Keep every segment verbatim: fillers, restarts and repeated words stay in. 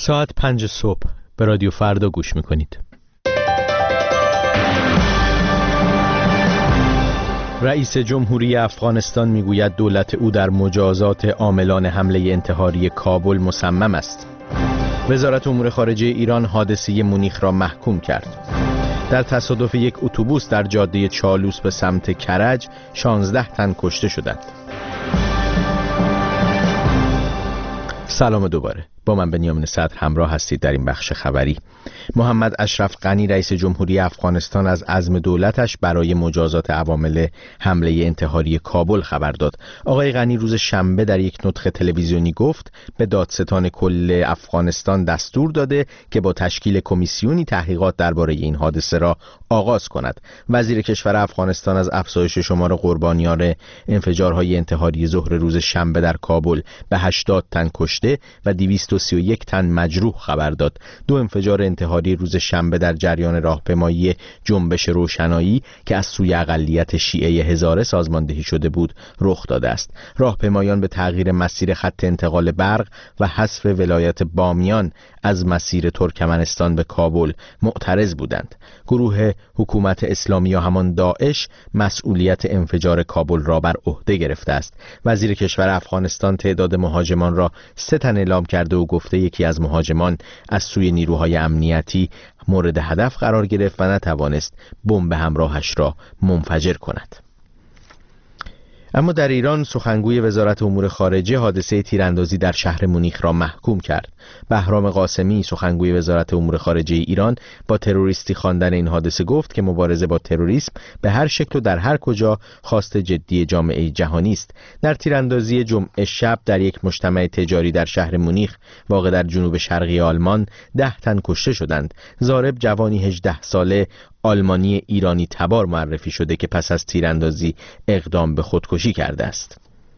ساعت پنج صبح به رادیو فردا گوش میکنید. رئیس جمهوری افغانستان میگوید دولت او در مجازات عاملان حمله انتحاری کابل مصمم است. وزارت امور خارجه ایران حادثه مونیخ را محکوم کرد. در تصادف یک اتوبوس در جاده چالوس به سمت کرج شانزده تن کشته شدند. سلام دوباره، با من بنیامین صدر همراه هستید در این بخش خبری. محمد اشرف غنی رئیس جمهوری افغانستان از عزم دولتش برای مجازات عوامل حمله انتحاری کابل خبر داد. آقای غنی روز شنبه در یک نطق تلویزیونی گفت به دادستان کل افغانستان دستور داده که با تشکیل کمیسیونی تحقیقات درباره این حادثه را آغاز کند. وزیر کشور افغانستان از افزایش شمار قربانیان انفجارهای انتحاری ظهر روز شنبه در کابل به هشتاد تن کشته و دویست و سی و یک تن مجروح خبر داد. دو انفجار انتحاری روز شنبه در جریان راهپیمایی جنبش روشنایی که از سوی اقلیت شیعه هزاره سازماندهی شده بود رخ داده است. راهپیمایان به تغییر مسیر خط انتقال برق و حذف ولایت بامیان از مسیر ترکمنستان به کابل معترض بودند. گروه حکومت اسلامی یا همان داعش مسئولیت انفجار کابل را بر عهده گرفته است. وزیر کشور افغانستان تعداد مهاجمان را سه تن اعلام کرده و گفته یکی از مهاجمان از سوی نیروهای امنیتی مورد هدف قرار گرفت و نتوانست بمب همراهش را منفجر کند. اما در ایران سخنگوی وزارت امور خارجه حادثه تیراندازی در شهر مونیخ را محکوم کرد. بهرام قاسمی سخنگوی وزارت امور خارجه ایران با تروریستی خواندن این حادثه گفت که مبارزه با تروریسم به هر شکل و در هر کجا خواست جدی جامعه جهانی است. در تیراندازی جمعه شب در یک مجتمع تجاری در شهر مونیخ واقع در جنوب شرقی آلمان ده تن کشته شدند. ضارب جوانی هجده ساله آلمانی ایرانی تبار معرفی شده که پس از تیراندازی اقدام به خودکشی کرده است.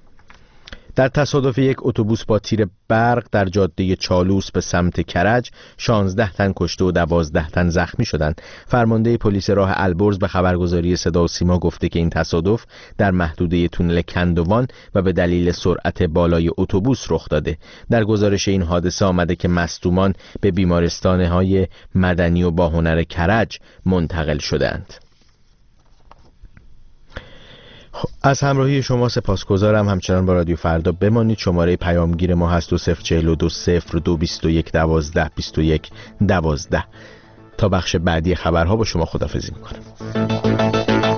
در تصادف یک اتوبوس با تیر برق در جاده چالوس به سمت کرج شانزده تن کشته و دوازده تن زخمی شدند. فرمانده پلیس راه البرز به خبرگزاری صدا و سیما گفته که این تصادف در محدوده تونل کندوان و به دلیل سرعت بالای اتوبوس رخ داده. در گزارش این حادثه آمده که مصدومان به بیمارستان‌های مدنی و باهنر کرج منتقل شدند. از همراهی شما سپاسگزارم. همچنان با رادیو فردا بمانید. شماره پیامگیر ما هست دو صفر چهل و دو صفر دو بیست و یک دوازده بیست و یک دوازده. تا بخش بعدی خبرها با شما خداحافظی میکنم.